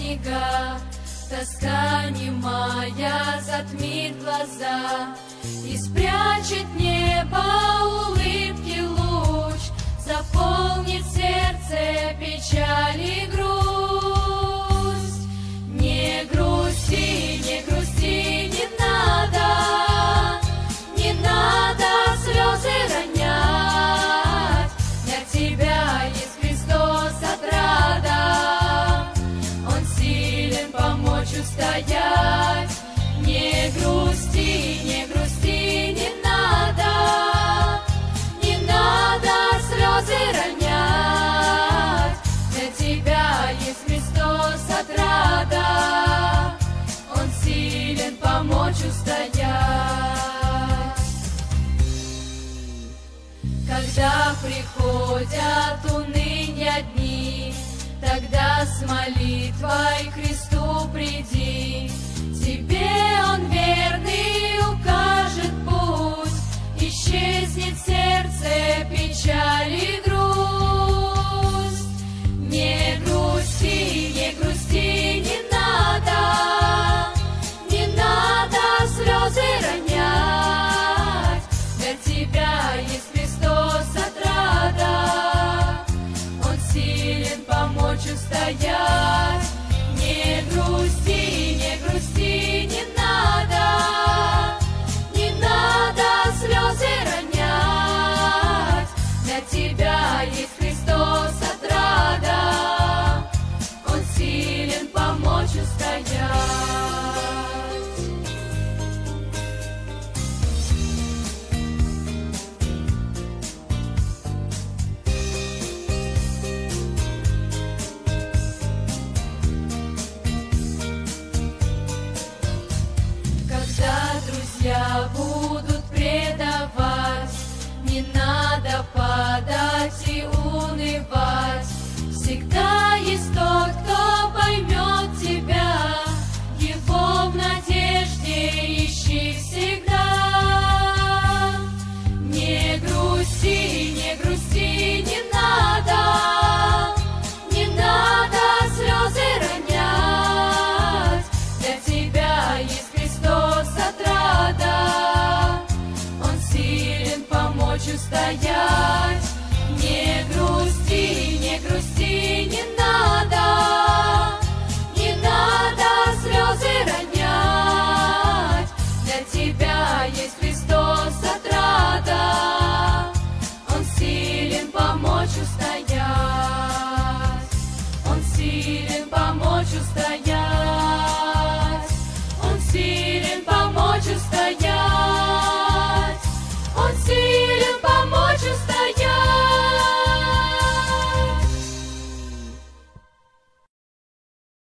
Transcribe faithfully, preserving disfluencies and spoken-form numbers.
снега, тоска немая затмит глаза и спрячет небо улыбки луч, заполнит сердце печаль и грусть. Не грусти, не грусти, не надо, не надо слезы ронять. Для тебя есть Христос отрада, Он силен помочь устоять. Не грусти, не грусти, не надо, не надо слезы ронять. Для тебя есть Христос отрада, Он силен помочь устоять. Когда приходят унынья дни, тогда с молитвой к Христу приди. Тебе Он верный укажет путь, исчезнет в сердце печаль и грусть. Не грусти, не грусти, не надо, не надо слезы ронять. Для тебя есть Христос отрада, Он силен помочь устоять. Не грусти, не грусти, не надо, не надо слезы ронять. Для тебя есть Христос отрада, Он силен помочь устоять. Когда друзья будут предавать, не надо падать и унывать. Всегда есть тот, кто поймет тебя, Его в надежде ищи всегда. Не грусти, не грусти, не надо, не надо слезы ронять. Для тебя есть Христос отрада, Он силен помочь устоять.